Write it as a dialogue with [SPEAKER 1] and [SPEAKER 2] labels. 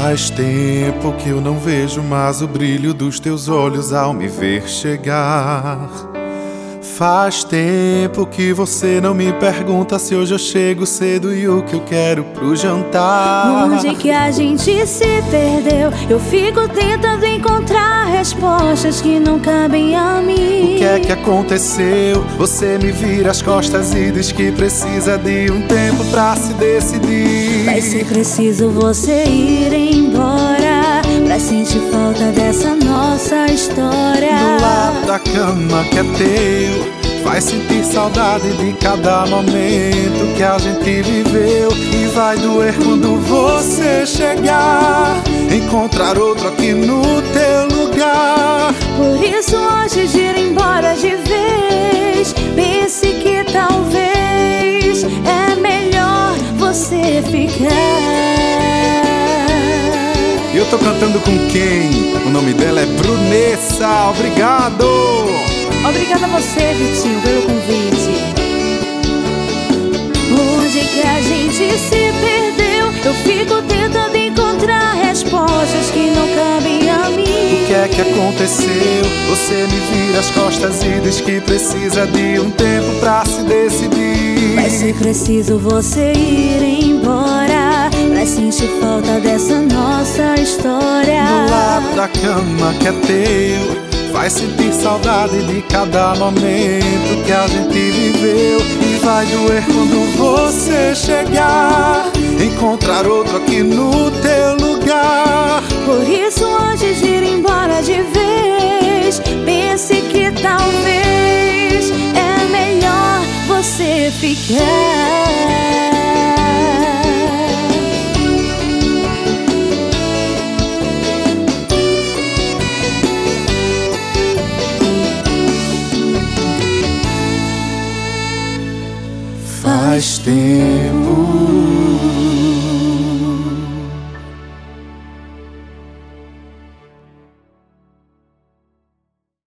[SPEAKER 1] Faz tempo que eu não vejo mais o brilho dos teus olhos ao me ver chegar. Faz tempo que você não me pergunta se hoje eu chego cedo e o que eu quero pro jantar.
[SPEAKER 2] Onde que a gente se perdeu? Eu fico tentando encontrar respostas que não cabem a mim.
[SPEAKER 1] O que é que aconteceu? Você me vira as costas e diz que precisa de um tempo pra se decidir.
[SPEAKER 2] Vai ser preciso você ir embora pra sentir falta dessa nossa história.
[SPEAKER 1] Do lado da cama que é teu, vai sentir saudade de cada momento que a gente viveu. E vai doer quando você chegar, encontrar outro aqui no teu lugar.
[SPEAKER 2] Por isso antes de ir embora de vez, pense que talvez é melhor você ficar.
[SPEAKER 1] Eu tô cantando com quem? O nome dela é Brunessa. Obrigado!
[SPEAKER 2] Obrigada a você, Vitinho, pelo convite. Onde que a gente se perdeu? Eu fico tentando encontrar respostas que não cabem a mim.
[SPEAKER 1] O que é que aconteceu? Você me vira as costas e diz que precisa de um tempo pra se decidir.
[SPEAKER 2] Vai ser preciso você ir embora pra sentir falta dessa nossa história.
[SPEAKER 1] Do lado da cama que é teu, vai sentir saudade de cada momento que a gente viveu. E vai doer quando você chegar, encontrar outro aqui no teu lugar.
[SPEAKER 2] Por isso antes de ir embora de vez, pense que talvez é melhor você ficar.
[SPEAKER 1] Faz tempo